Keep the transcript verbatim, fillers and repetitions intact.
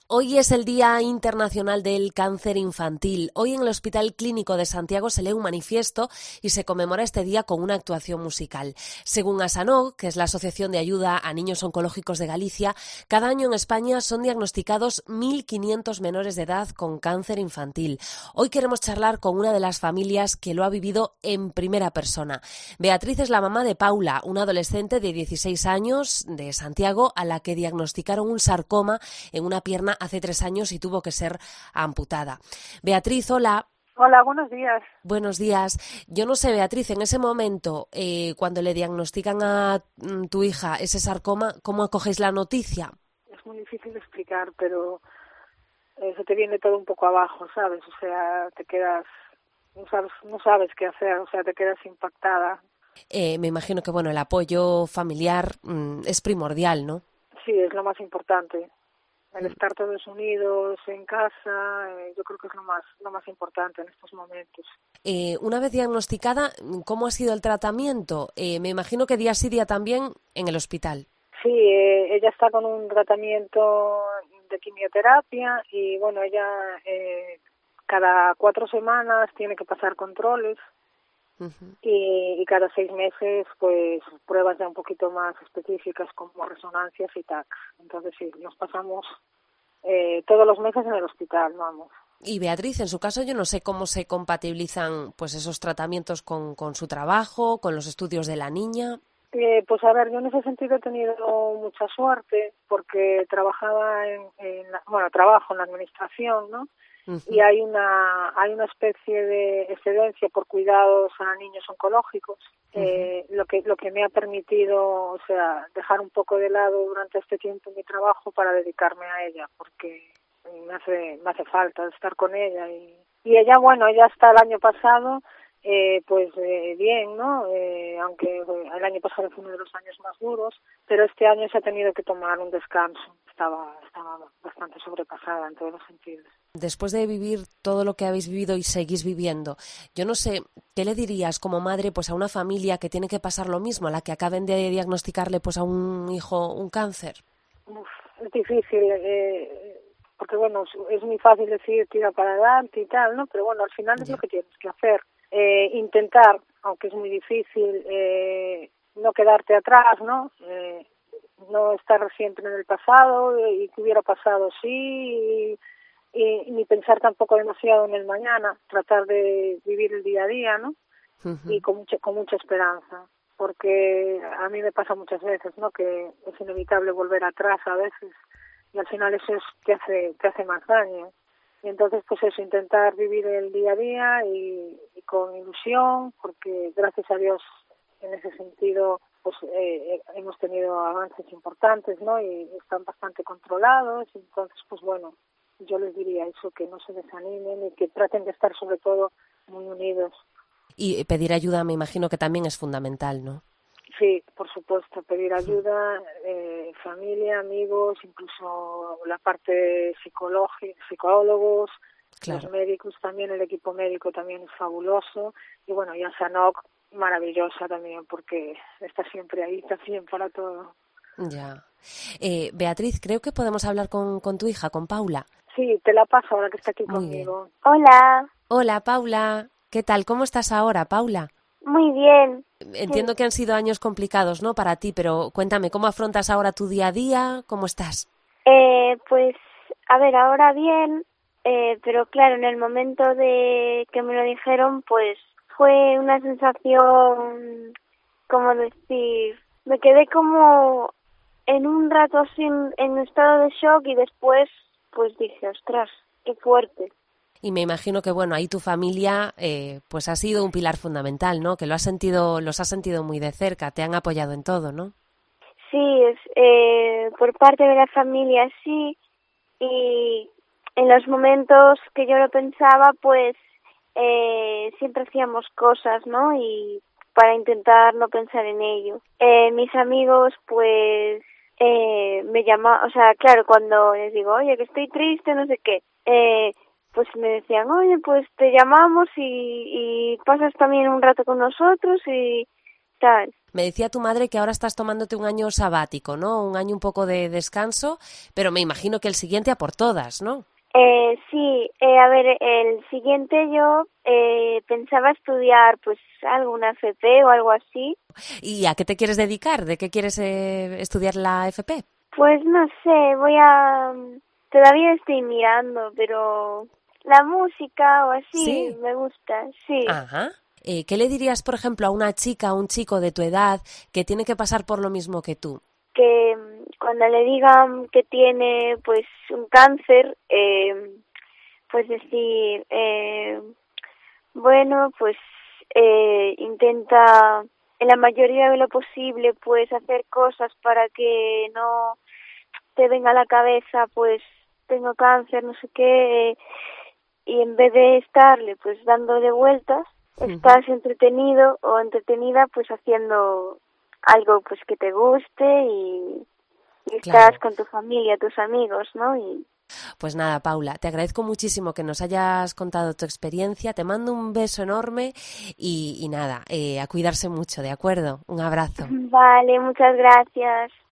Hoy es el Día Internacional del Cáncer Infantil. Hoy en el Hospital Clínico de Santiago se lee un manifiesto y se conmemora este día con una actuación musical. Según ASANOG, que es la Asociación de Ayuda a Niños Oncológicos de Galicia, cada año en España son diagnosticados mil quinientos menores de edad con cáncer infantil. Hoy queremos charlar con una de las familias que lo ha vivido en primera persona. Beatriz es la mamá de Paula, una adolescente de dieciséis años de Santiago a la que diagnosticaron un sarcoma en una pierna hace tres años y tuvo que ser amputada. Beatriz, hola. Hola, buenos días. Buenos días. Yo no sé, Beatriz, en ese momento, eh, cuando le diagnostican a mm, tu hija ese sarcoma, ¿cómo acogéis la noticia? Es muy difícil de explicar, pero eh, se te viene todo un poco abajo, ¿sabes? O sea, te quedas, no sabes, no sabes qué hacer, o sea, te quedas impactada. Eh, me imagino que, bueno, el apoyo familiar mm, es primordial, ¿no? Sí, es lo más importante. El estar todos unidos en casa, eh, yo creo que es lo más lo más importante en estos momentos. Eh, una vez diagnosticada, ¿cómo ha sido el tratamiento? Eh, me imagino que día sí día también en el hospital. Sí, eh, ella está con un tratamiento de quimioterapia y, bueno, ella eh, cada cuatro semanas tiene que pasar controles. Uh-huh. y, y cada seis meses pues pruebas ya un poquito más específicas como resonancias y T A C. Entonces sí, nos pasamos eh, todos los meses en el hospital, vamos. Y Beatriz, en su caso yo no sé cómo se compatibilizan pues esos tratamientos con, con su trabajo, con los estudios de la niña. Eh, pues a ver, yo en ese sentido he tenido mucha suerte porque trabajaba en, en la, bueno, trabajo en la administración, ¿no? Uh-huh. Y hay una hay una especie de excedencia por cuidados a niños oncológicos, uh-huh. eh, lo que lo que me ha permitido, o sea, dejar un poco de lado durante este tiempo mi trabajo para dedicarme a ella, porque me hace me hace falta estar con ella y y ella, bueno, ella hasta el año pasado Eh, pues eh, bien, ¿no? Eh, aunque eh, el año pasado fue uno de los años más duros, pero este año se ha tenido que tomar un descanso. Estaba, estaba bastante sobrepasada en todos los sentidos. Después de vivir todo lo que habéis vivido y seguís viviendo, yo no sé, ¿qué le dirías como madre pues a una familia que tiene que pasar lo mismo, a la que acaben de diagnosticarle pues a un hijo un cáncer? Uf, es difícil, eh, porque bueno, es muy fácil decir tira para adelante y tal, ¿no? Pero bueno, al final yeah. es lo que tienes que hacer. Eh, intentar, aunque es muy difícil, eh, no quedarte atrás, ¿no? Eh, no estar siempre en el pasado y que hubiera pasado sí, y, y ni pensar tampoco demasiado en el mañana, tratar de vivir el día a día, ¿no? Uh-huh. Y con mucha, con mucha esperanza, porque a mí me pasa muchas veces, ¿no? Que es inevitable volver atrás a veces y al final eso es te hace, te hace más daño. Y entonces, pues eso, intentar vivir el día a día y, y con ilusión, porque gracias a Dios en ese sentido pues eh, hemos tenido avances importantes, ¿no? Y están bastante controlados. Entonces, pues bueno, yo les diría eso, que no se desanimen y que traten de estar sobre todo muy unidos. Y pedir ayuda me imagino que también es fundamental, ¿no? Sí, por supuesto, pedir ayuda, eh, familia, amigos, incluso la parte psicológica, psicólogos, claro. Los médicos también, el equipo médico también es fabuloso y bueno, y ASANOG maravillosa también porque está siempre ahí también para todo. Ya. Eh, Beatriz, creo que podemos hablar con, con tu hija, con Paula. Sí, te la paso ahora que está aquí Muy conmigo. Bien. Hola. Hola, Paula. ¿Qué tal? ¿Cómo estás ahora, Paula? Muy bien. Entiendo sí. que han sido años complicados, ¿no?, para ti, pero cuéntame, ¿cómo afrontas ahora tu día a día? ¿Cómo estás? Eh, pues, a ver, ahora bien, eh, pero claro, en el momento de que me lo dijeron, pues fue una sensación, ¿cómo decir? Me quedé como en un rato así en, en estado de shock y después, pues dije, ostras, qué fuerte. Y me imagino que, bueno, ahí tu familia eh, pues ha sido un pilar fundamental, ¿no? Que lo has sentido, los has sentido muy de cerca, te han apoyado en todo, ¿no? Sí, es, eh, por parte de la familia sí, y en los momentos que yo lo pensaba, pues eh, siempre hacíamos cosas, ¿no? Y para intentar no pensar en ello. Eh, mis amigos, pues eh, me llamaban, o sea, claro, cuando les digo, oye, que estoy triste, no sé qué, eh, pues me decían, oye, pues te llamamos y, y pasas también un rato con nosotros y, tal. Me decía tu madre que ahora estás tomándote un año sabático, ¿no? Un año un poco de descanso, pero me imagino que el siguiente a por todas, ¿no? Eh, sí, eh, a ver, el siguiente yo eh, pensaba estudiar pues alguna F P o algo así. ¿Y a qué te quieres dedicar? ¿De qué quieres eh, estudiar la F P? Pues no sé, voy a... Todavía estoy mirando, pero la música o así ¿Sí? me gusta, sí. Ajá. Eh, ¿qué le dirías, por ejemplo, a una chica, a un chico de tu edad que tiene que pasar por lo mismo que tú? Que cuando le digan que tiene pues un cáncer, eh, pues decir, eh, bueno, pues eh, intenta en la mayoría de lo posible pues hacer cosas para que no te venga a la cabeza pues tengo cáncer, no sé qué, y en vez de estarle pues dándole vueltas, estás entretenido o entretenida pues haciendo algo pues que te guste y, y estás Claro. con tu familia, tus amigos, ¿no? Y Pues nada, Paula, te agradezco muchísimo que nos hayas contado tu experiencia, te mando un beso enorme y, y nada, eh, a cuidarse mucho, ¿de acuerdo? Un abrazo. vale, muchas gracias.